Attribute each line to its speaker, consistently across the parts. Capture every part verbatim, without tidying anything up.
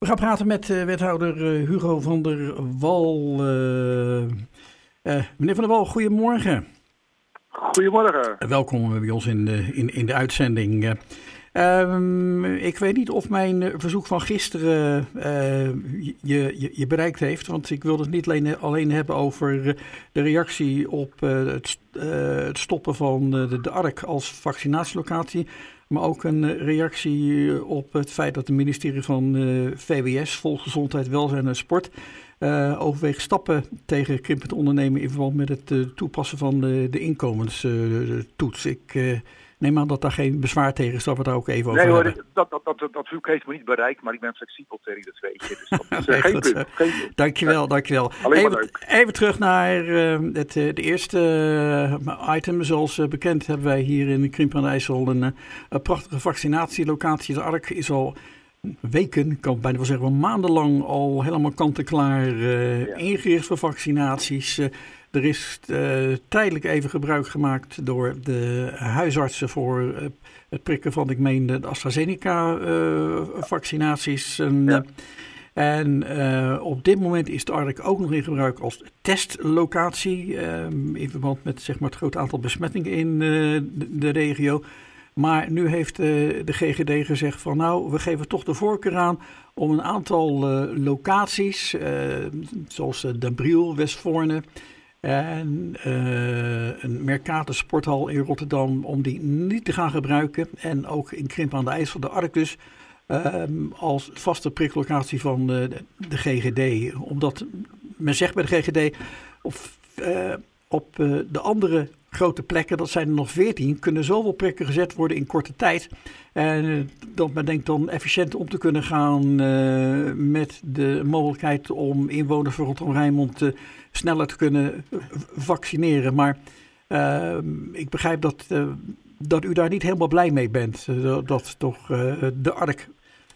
Speaker 1: We gaan praten met uh, wethouder uh, Hugo van der Wal. Uh, uh, meneer Van der Wal, goedemorgen.
Speaker 2: Goedemorgen.
Speaker 1: Uh, welkom bij ons in de, in, in de uitzending. Uh, um, ik weet niet of mijn uh, verzoek van gisteren uh, je, je, je bereikt heeft. Want ik wilde het niet alleen, alleen hebben over uh, de reactie op uh, het, uh, het stoppen van uh, de, de A R K als vaccinatielocatie. Maar ook een reactie op het feit dat het ministerie van uh, V W S, Volksgezondheid, Welzijn en Sport, uh, overweegt stappen tegen krimpend ondernemen in verband met het uh, toepassen van de, de inkomenstoets. Uh, Ik uh, neem aan dat daar geen bezwaar tegen is, dat we daar ook even over
Speaker 2: nee,
Speaker 1: hebben.
Speaker 2: Nee hoor, dat, dat, dat, dat verzoek heeft me niet bereikt, maar ik ben flexibel tegen dat weet je. Dus dat is uh, geen, punt, geen punt.
Speaker 1: Dankjewel, dankjewel.
Speaker 2: Alleen maar
Speaker 1: even,
Speaker 2: leuk.
Speaker 1: Even terug naar uh, het uh, de eerste uh, item. Zoals uh, bekend hebben wij hier in Krimpen aan de IJssel een, uh, een prachtige vaccinatielocatie. De A R K is al weken, ik kan bijna wel zeggen wel maandenlang al helemaal kant-en-klaar uh, ja. ingericht voor vaccinaties. Uh, Er is uh, tijdelijk even gebruik gemaakt door de huisartsen voor uh, het prikken van, ik meen, de AstraZeneca-vaccinaties. Uh, ja. uh, en uh, op dit moment is de A R K ook nog in gebruik als testlocatie. Uh, in verband met, zeg maar, het grote aantal besmettingen in uh, de, de regio. Maar nu heeft uh, de G G D gezegd van nou, we geven toch de voorkeur aan om een aantal uh, locaties, uh, zoals uh, Den Briel, Westvoorne en uh, een Mercator sporthal in Rotterdam, om die niet te gaan gebruiken. En ook in Krimpen aan de IJssel, de A R K dus, uh, als vaste priklocatie van uh, de, de G G D. Omdat men zegt bij de G G D, of uh, op uh, de andere grote plekken, dat zijn er nog veertien, kunnen zoveel prikken gezet worden in korte tijd. En uh, dat men denkt dan efficiënt om te kunnen gaan uh, met de mogelijkheid om inwoners van Rotterdam-Rijnmond uh, sneller te kunnen vaccineren. Maar uh, ik begrijp dat, uh, dat u daar niet helemaal blij mee bent. Uh, dat toch uh, de A R K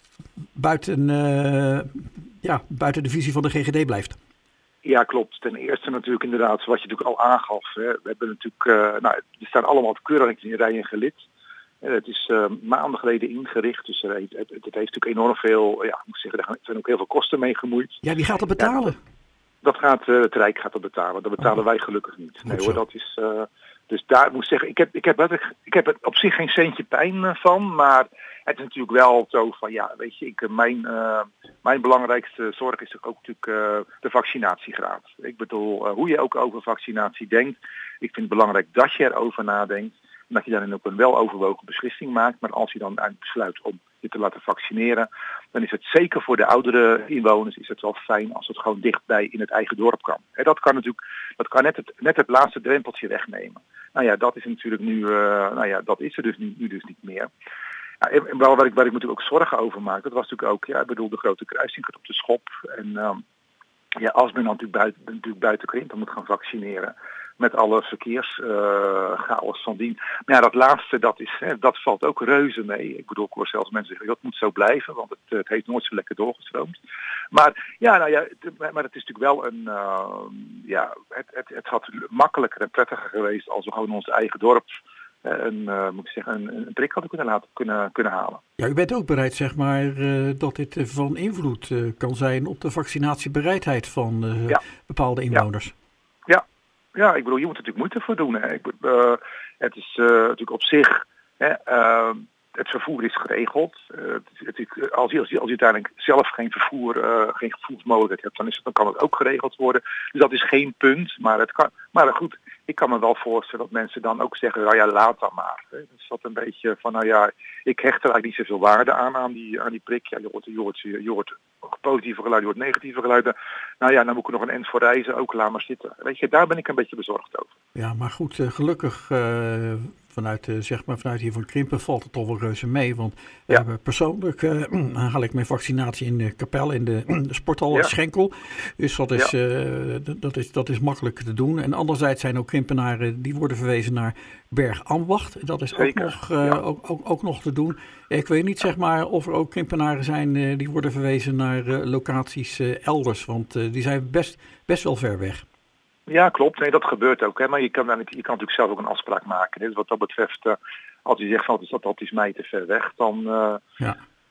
Speaker 1: buiten, uh, ja, buiten de visie van de G G D blijft.
Speaker 2: Ja, klopt. Ten eerste natuurlijk inderdaad, zoals je natuurlijk al aangaf. Hè. We hebben natuurlijk, uh, nou, er staan allemaal keurig in rijen gelid. Uh, het is uh, maanden geleden ingericht, dus uh, het, het, het heeft natuurlijk enorm veel, ja, ik moet zeggen, er zijn ook heel veel kosten mee gemoeid.
Speaker 1: Ja, wie gaat dat betalen?
Speaker 2: Ja, dat gaat, uh, het Rijk gaat dat betalen. Dat betalen oh. wij gelukkig niet. Nee hoor, dat is, uh, dus daar moet ik zeggen, ik heb, ik heb, ik heb er op zich geen centje pijn uh, van, maar het is natuurlijk wel zo van, ja, weet je, ik, mijn, uh, mijn belangrijkste zorg is ook natuurlijk uh, de vaccinatiegraad. Ik bedoel, uh, hoe je ook over vaccinatie denkt, ik vind het belangrijk dat je erover nadenkt. En dat je daarin ook een weloverwogen beslissing maakt. Maar als je dan uiteindelijk besluit om je te laten vaccineren, dan is het zeker voor de oudere inwoners is het wel fijn als het gewoon dichtbij in het eigen dorp kan. En dat kan natuurlijk, dat kan net het, net het laatste drempeltje wegnemen. Nou ja, dat is natuurlijk nu, uh, nou ja, dat is er dus nu, nu dus niet meer. Ja, en waar, waar, ik, waar ik natuurlijk ook zorgen over maak, dat was natuurlijk ook, ja, ik bedoel, de grote kruising gaat op de schop. En um, ja, als men dan natuurlijk buiten, natuurlijk buiten Krimpen moet gaan vaccineren, met alle verkeerschaos uh, van dien. Maar ja, dat laatste, dat, is, hè, dat valt ook reuze mee. Ik bedoel, ik hoor zelfs mensen zeggen, dat moet zo blijven, want het, het heeft nooit zo lekker doorgestroomd. Maar ja, nou ja, het, maar het is natuurlijk wel een, uh, ja, het, het, het had makkelijker en prettiger geweest als we gewoon ons eigen dorp een, uh, moet ik zeggen, een, een prik hadden kunnen laten kunnen, kunnen halen.
Speaker 1: Ja, u bent ook bereid, zeg maar, uh, dat dit van invloed uh, kan zijn op de vaccinatiebereidheid van uh, ja. bepaalde inwoners.
Speaker 2: Ja. ja. Ja, ik bedoel, je moet er natuurlijk moeite voor doen. Hè. Ik, uh, het is uh, natuurlijk op zich, hè, uh, het vervoer is geregeld. Uh, het, het, als, je, als, je, als je uiteindelijk zelf geen vervoer, uh, geen vervoersmogelijkheid hebt, dan, is het, dan kan het ook geregeld worden. Dus dat is geen punt. Maar, het kan, maar goed, ik kan me wel voorstellen dat mensen dan ook zeggen, nou ja, laat dan maar. Hè. Dus dat een beetje van, nou ja, ik hecht er eigenlijk niet zoveel waarde aan, aan die, aan die prik. Ja, je hoort, je hoort, je hoort positieve geluiden, je hoort negatieve geluiden. Nou ja, dan moet ik er nog een end voor reizen, ook laat maar zitten. Weet je, daar ben ik een beetje bezorgd over.
Speaker 1: Ja, maar goed, uh, gelukkig uh, vanuit, uh, zeg maar, vanuit hier van Krimpen valt het toch wel reuze mee. Want we ja. hebben persoonlijk uh, haal ik mijn vaccinatie in de kapel, in de, de sporthal ja. Schenkel. Dus dat is, ja. uh, dat, is, dat is makkelijk te doen. En anderzijds zijn ook Krimpenaren, die worden verwezen naar Bergambacht. Dat is ook nog, uh, ja. ook, ook, ook nog te doen. Ik weet niet, zeg maar, of er ook Krimpenaren zijn uh, die worden verwezen naar uh, locaties uh, elders. Want uh, die zijn best, best wel ver weg.
Speaker 2: Ja, klopt. Nee, dat gebeurt ook. Hè. Maar je kan, dan, je kan natuurlijk zelf ook een afspraak maken. Dus wat dat betreft, uh, als je zegt van dat, dat is mij te ver weg, dan, uh, ja.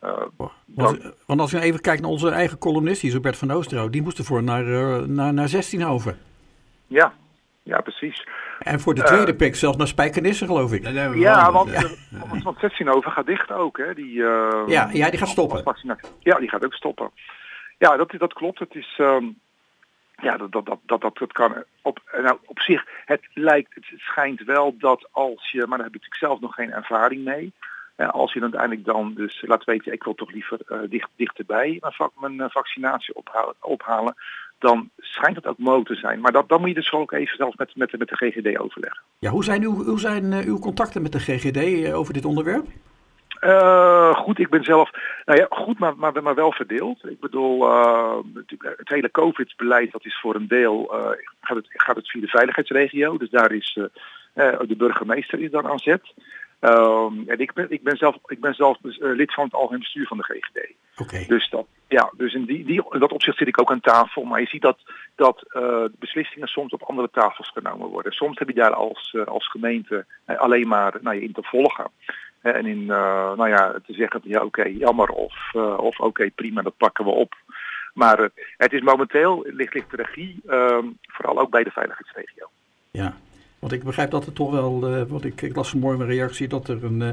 Speaker 2: Uh,
Speaker 1: want, dan, want als je even kijkt naar onze eigen columnist, die is Bert van Oosterhout, die moest ervoor naar, uh, naar, naar Zestienhoven.
Speaker 2: Ja, ja, precies.
Speaker 1: En voor de tweede uh, pik zelfs naar Spijkenisse, geloof ik.
Speaker 2: Ja, want, ja. want, want Zestienhoven gaat dicht ook, hè? Die, uh,
Speaker 1: ja, ja, die gaat stoppen.
Speaker 2: Ja, die gaat ook stoppen. Ja, dat, dat klopt. Het is... Um, Ja, dat, dat, dat, dat, dat, dat kan op, nou, op zich, het lijkt, het schijnt wel dat als je, maar daar heb ik natuurlijk zelf nog geen ervaring mee. Eh, als je dan uiteindelijk dan dus laat weten, ik wil toch liever uh, dicht, dichterbij mijn, vak, mijn uh, vaccinatie ophalen, ophalen, dan schijnt het ook mogelijk te zijn. Maar dat, dan moet je dus ook even zelfs met, met, met de G G D overleggen.
Speaker 1: Ja, hoe zijn, uw, hoe zijn uh, uw contacten met de G G D uh, over dit onderwerp?
Speaker 2: Uh, goed, ik ben zelf, nou ja, goed, maar, maar, maar wel verdeeld. Ik bedoel, uh, het hele COVID-beleid, dat is voor een deel, uh, gaat, het, gaat het via de veiligheidsregio. Dus daar is uh, uh, de burgemeester is dan aan zet. Uh, en ik ben, ik ben zelf, ik ben zelf uh, lid van het algemeen bestuur van de G G D.
Speaker 1: Okay.
Speaker 2: Dus dat, ja, dus in, die, die, in dat opzicht zit ik ook aan tafel. Maar je ziet dat, dat uh, beslissingen soms op andere tafels genomen worden. Soms heb je daar als, uh, als gemeente uh, alleen maar nou, in te volgen. En in, uh, nou ja, te zeggen, ja oké, okay, jammer of, uh, of oké, okay, prima, dat pakken we op. Maar uh, het is momenteel, ligt, ligt de regie, uh, vooral ook bij de veiligheidsregio.
Speaker 1: Ja, want ik begrijp dat er toch wel, uh, want ik, ik las vanmorgen een reactie dat er een, uh,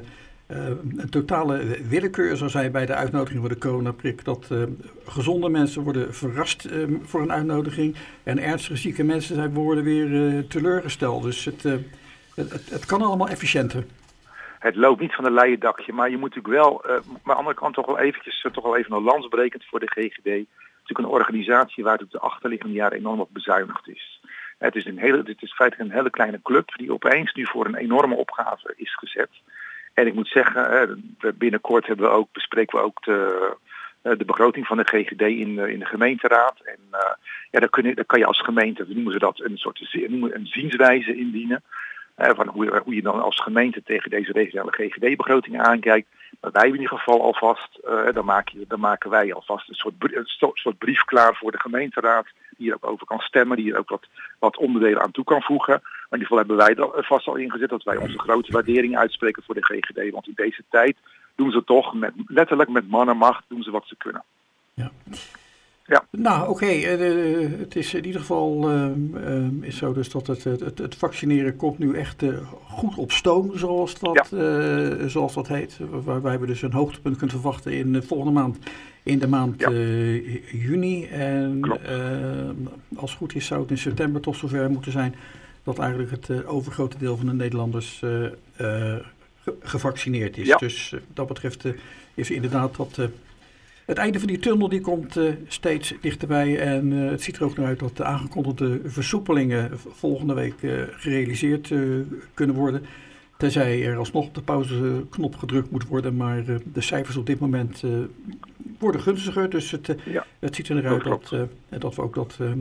Speaker 1: een totale willekeur zou zijn bij de uitnodiging voor de coronaprik. Dat uh, gezonde mensen worden verrast uh, voor een uitnodiging en ernstig zieke mensen zijn worden weer uh, teleurgesteld. Dus het, uh, het, het, het kan allemaal efficiënter.
Speaker 2: Het loopt niet van een leien dakje, maar je moet natuurlijk wel, uh, maar aan de andere kant toch wel eventjes, uh, toch wel even een lans breken voor de G G D. Het is natuurlijk een organisatie waar het de achterliggende jaren enorm op bezuinigd is. Het is, een hele, het is feitelijk een hele kleine club die opeens nu voor een enorme opgave is gezet. En ik moet zeggen, uh, binnenkort hebben we ook, bespreken we ook de, uh, de begroting van de G G D in, uh, in de gemeenteraad. En uh, ja, daar, kun je, daar kan je als gemeente, we noemen ze dat, een soort een zienswijze indienen. Uh, van hoe, hoe je dan als gemeente tegen deze regionale G G D-begroting aankijkt. Maar wij in ieder geval alvast, uh, dan, maak je, dan maken wij alvast een soort, brief, een soort brief klaar voor de gemeenteraad. Die hier ook over kan stemmen, die hier ook wat, wat onderdelen aan toe kan voegen. Maar in ieder geval hebben wij er vast al ingezet dat wij onze grote waardering uitspreken voor de G G D. Want in deze tijd doen ze toch met, letterlijk met man en macht doen ze wat ze kunnen.
Speaker 1: Ja.
Speaker 2: Ja.
Speaker 1: Nou, oké. Okay. Uh, het is in ieder geval uh, uh, is zo dus dat het, het, het vaccineren komt nu echt uh, goed op stoom, zoals dat, ja. uh, zoals dat heet. Waarbij we dus een hoogtepunt kunnen verwachten in de volgende maand, in de maand ja. uh, juni. En uh, als het goed is zou het in september toch zover moeten zijn dat eigenlijk het uh, overgrote deel van de Nederlanders uh, uh, ge- gevaccineerd is. Ja. Dus uh, dat betreft uh, is inderdaad dat... Uh, Het einde van die tunnel die komt uh, steeds dichterbij en uh, het ziet er ook naar uit dat de aangekondigde versoepelingen volgende week uh, gerealiseerd uh, kunnen worden. Tenzij er alsnog op de pauzeknop gedrukt moet worden, maar uh, de cijfers op dit moment uh, worden gunstiger. Dus het, uh, ja, het ziet er naar uit dat, uh, dat we ook dat uh,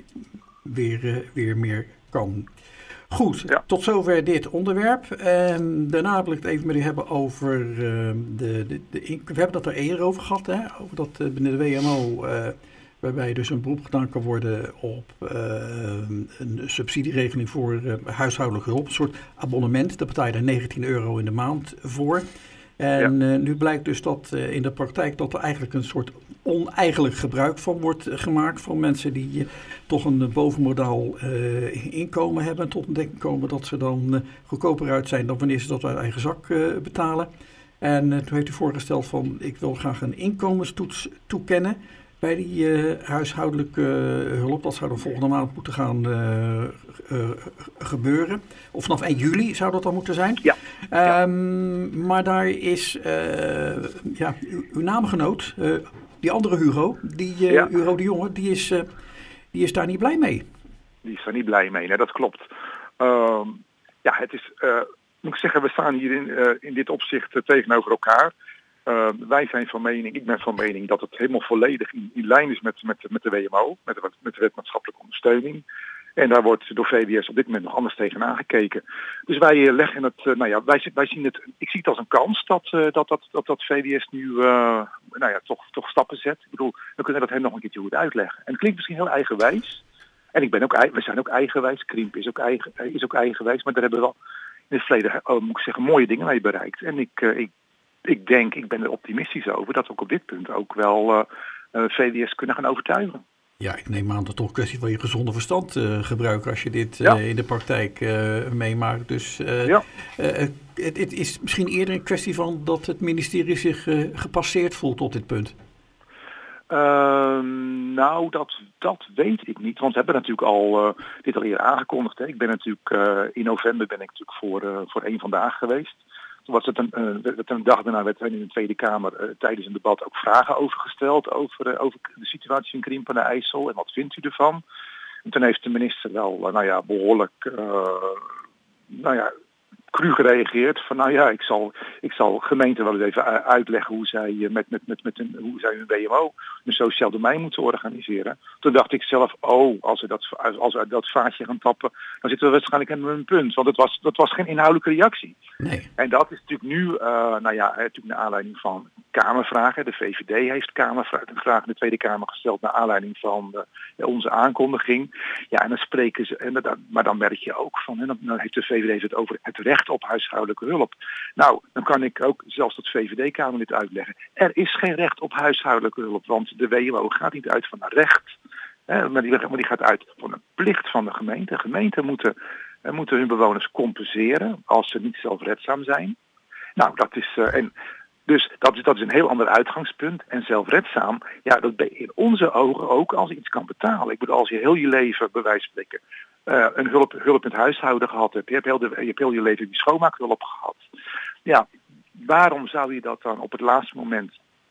Speaker 1: weer, uh, weer meer kan. Goed, ja. Tot zover dit onderwerp. En daarna wil ik het even met u hebben over uh, de, de, de... We hebben dat er eerder over gehad, hè? Over dat uh, binnen de W M O... Uh, waarbij dus een beroep gedaan kan worden op uh, een subsidieregeling voor uh, huishoudelijke hulp. Een soort abonnement, daar betaal je er negentien euro in de maand voor. En ja. uh, nu blijkt dus dat uh, in de praktijk dat er eigenlijk een soort oneigenlijk gebruik van wordt uh, gemaakt. Van mensen die uh, toch een uh, bovenmodaal uh, inkomen hebben. En tot ontdekking komen dat ze dan uh, goedkoper uit zijn dan wanneer ze dat uit eigen zak uh, betalen. En uh, toen heeft u voorgesteld van ik wil graag een inkomenstoets toekennen bij die uh, huishoudelijke uh, hulp. Dat zou dan volgende maand moeten gaan uh, uh, gebeuren. Of vanaf één juli zou dat dan moeten zijn.
Speaker 2: Ja.
Speaker 1: Um, ja. Maar daar is uh, ja, uw, uw naamgenoot, uh, die andere Hugo, die, uh, ja. Hugo de Jonge, die is, uh, die is daar niet blij mee.
Speaker 2: Die is daar niet blij mee, nee, dat klopt. Um, ja, het is, uh, moet ik zeggen, we staan hier in, uh, in dit opzicht uh, tegenover elkaar. Uh, wij zijn van mening, ik ben van mening dat het helemaal volledig in, in lijn is met, met, met de W M O, met de, met de wet maatschappelijke ondersteuning. En daar wordt door V W S op dit moment nog anders tegenaan gekeken. Dus wij leggen het, uh, nou ja, wij, wij zien het, ik zie het als een kans dat uh, dat, dat, dat, dat V W S nu uh, nou ja, toch, toch stappen zet. Ik bedoel, we kunnen dat hem nog een keertje goed uitleggen. En het klinkt misschien heel eigenwijs. En ik ben ook, we zijn ook eigenwijs, Krimp is ook, eigen, is ook eigenwijs, maar daar hebben we wel in het verleden, uh, moet ik zeggen, mooie dingen mee bereikt. En ik, uh, ik ik denk, ik ben er optimistisch over dat we ook op dit punt ook wel uh, uh, V W S kunnen gaan overtuigen.
Speaker 1: Ja, ik neem aan dat het toch een kwestie van je gezonde verstand uh, gebruiken als je dit uh, ja. in de praktijk uh, meemaakt. Dus uh, ja. uh, het, het is misschien eerder een kwestie van dat het ministerie zich uh, gepasseerd voelt op dit punt.
Speaker 2: Uh, nou, dat, dat weet ik niet. Want we hebben natuurlijk al uh, dit al eerder aangekondigd. Hè. Ik ben natuurlijk uh, in november ben ik natuurlijk voor, uh, voor één vandaag geweest. Toen was het een, uh, een dag daarna werd er in de Tweede Kamer uh, tijdens een debat ook vragen over gesteld over, uh, over de situatie in Krimpen aan de IJssel. En wat vindt u ervan? En toen heeft de minister wel, uh, nou ja, behoorlijk, uh, nou ja, cru gereageerd van nou ja, ik zal, ik zal gemeenten wel eens even uitleggen hoe zij met, met, met, met een, hoe zij hun W M O, een sociaal domein moeten organiseren. Toen dacht ik zelf, oh, als we dat, als we dat vaatje gaan tappen, dan zitten we waarschijnlijk aan een punt. Want het was, dat was geen inhoudelijke reactie. Nee. En dat is natuurlijk nu, uh, nou ja, natuurlijk naar aanleiding van Kamervragen. De V V D heeft Kamervragen in de Tweede Kamer gesteld naar aanleiding van uh, ja, onze aankondiging. Ja, en dan spreken ze, en dat, maar dan merk je ook van, en dan, dan heeft de V V D het over het recht op huishoudelijke hulp. Nou, dan kan ik ook zelfs tot V V D-Kamerlid uitleggen. Er is geen recht op huishoudelijke hulp, want de W M O gaat niet uit van een recht. Hè, maar, die, maar die gaat uit van een plicht van de gemeente. Gemeenten moeten, uh, moeten hun bewoners compenseren als ze niet zelfredzaam zijn. Nou, dat is... Uh, en, Dus dat is, dat is een heel ander uitgangspunt. En zelfredzaam, ja, dat ben je in onze ogen ook als je iets kan betalen. Ik bedoel, als je heel je leven, bij wijze van spreken, uh, een hulp, hulp in het huishouden gehad hebt. Je hebt, heel de, je hebt heel je leven die schoonmaakhulp gehad. Ja, waarom zou je dat dan op het laatste moment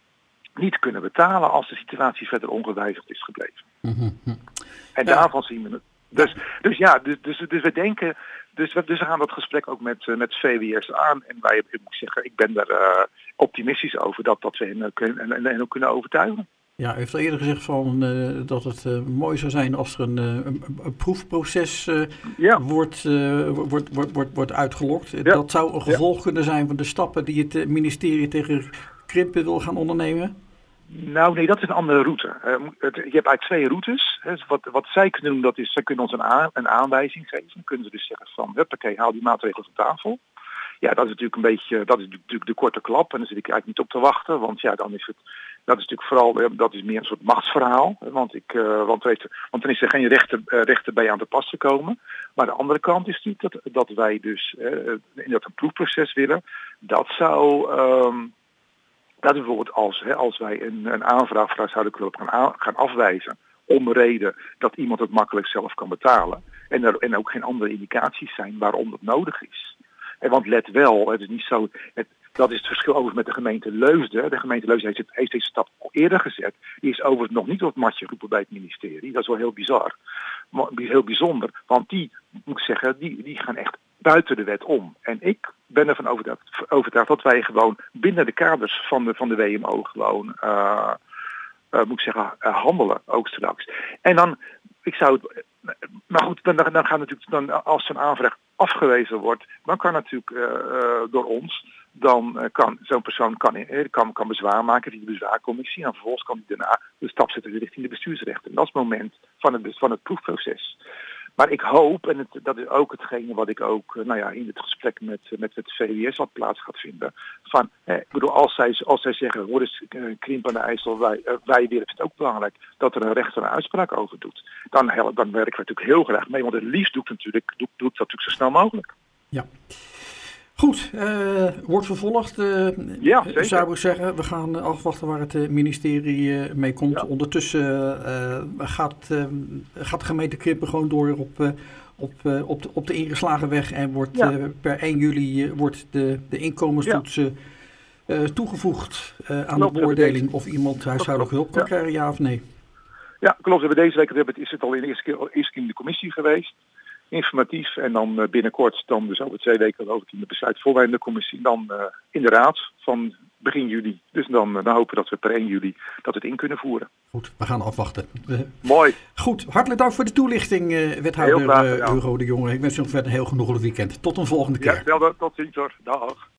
Speaker 2: niet kunnen betalen als de situatie verder ongewijzigd is gebleven? Mm-hmm. En ja. daarvan zien we het. Dus, dus ja, dus, dus, dus we denken... Dus we, dus we gaan dat gesprek ook met, uh, met V W S aan. En wij, ik moet zeggen, ik ben daar uh, optimistisch over dat, dat we hen, uh, kunnen, en, en ook kunnen overtuigen.
Speaker 1: Ja, u heeft al eerder gezegd van, uh, dat het uh, mooi zou zijn als er een, uh, een, een proefproces uh, ja. wordt, uh, wordt, wordt, wordt, wordt uitgelokt. Ja. Dat zou een gevolg ja. kunnen zijn van de stappen die het uh, ministerie tegen Krimpen wil gaan ondernemen.
Speaker 2: Nou nee, dat is een andere route. Uh, het, je hebt eigenlijk twee routes. Hè. Wat, wat zij kunnen doen, dat is, zij kunnen ons een, aan, een aanwijzing geven. Dan kunnen ze dus zeggen van, huppakee, haal die maatregelen van tafel. Ja, dat is natuurlijk een beetje, dat is natuurlijk de korte klap. En daar zit ik eigenlijk niet op te wachten. Want ja, dan is het, dat is natuurlijk vooral, dat is meer een soort machtsverhaal. Want, ik, uh, want, er heeft, want dan is er geen rechter, uh, rechter bij aan te pas gekomen. Maar de andere kant is natuurlijk dat, dat wij dus uh, in dat een proefproces willen. Dat zou... Um, Dat is bijvoorbeeld als, hè, als wij een, een aanvraag voor huishoudelijke hulp gaan, aan, gaan afwijzen om de reden dat iemand het makkelijk zelf kan betalen. En er en ook geen andere indicaties zijn waarom dat nodig is. En want let wel, het is niet zo. Het, dat is het verschil over met de gemeente Leusden. De gemeente Leusden heeft, het, heeft deze stap al eerder gezet. Die is overigens nog niet op het matje geroepen bij het ministerie. Dat is wel heel bizar. Maar heel bijzonder. Want die, moet ik zeggen, die, die gaan echt buiten de wet om. En ik ben ervan overtuigd, overtuigd dat wij gewoon binnen de kaders van de, van de W M O gewoon, uh, uh, moet ik zeggen, uh, handelen ook straks. En dan, ik zou het, maar goed, dan, dan gaan natuurlijk, dan, als zo'n aanvraag afgewezen wordt, dan kan natuurlijk uh, uh, door ons, dan uh, kan zo'n persoon kan, uh, kan, kan bezwaar maken via de bezwaarcommissie en vervolgens kan hij daarna de stap zetten richting de bestuursrechter. En dat is het moment van het, van het proefproces. Maar ik hoop, en het, dat is ook hetgene wat ik ook, nou ja, in het gesprek met, met het V W S wat plaats gaat vinden. Van, eh, ik bedoel, als zij, als zij zeggen, hoor eens, uh, Krimpen aan de IJssel, wij, uh, wij willen het ook belangrijk dat er een rechter een uitspraak over doet. Dan, dan werken we natuurlijk heel graag mee, want het liefst doe ik, natuurlijk, doe, doe ik dat natuurlijk zo snel mogelijk.
Speaker 1: Ja. Goed, uh, wordt vervolgd. Uh, ja, zeker. Zou ik zeggen, we gaan afwachten waar het ministerie uh, mee komt. Ja. Ondertussen uh, gaat, uh, gaat de gemeente Krimpen gewoon door op, uh, op, uh, op, de, op de ingeslagen weg. En wordt ja. uh, per één juli uh, wordt de, de inkomenstoets ja. uh, toegevoegd uh, aan klopt, de beoordeling of iemand huishoudelijke hulp kan ja. krijgen, ja of nee.
Speaker 2: Ja, klopt. We hebben deze week hebben, is het al in de eerste keer, eerste keer in de commissie geweest. Informatief en dan binnenkort, dan dus over twee weken geloof ik in de besluitvoorbereidende commissie, dan uh, in de raad van begin juli. Dus dan, dan hopen we dat we per één juli dat het in kunnen voeren.
Speaker 1: Goed, we gaan afwachten. Uh,
Speaker 2: Mooi.
Speaker 1: Goed, hartelijk dank voor de toelichting, uh, wethouder uh, Hugo de Jonge. Ik wens u nog verder een heel genoeglijk weekend. Tot een volgende keer.
Speaker 2: Ja, wel, tot ziens hoor. Dag.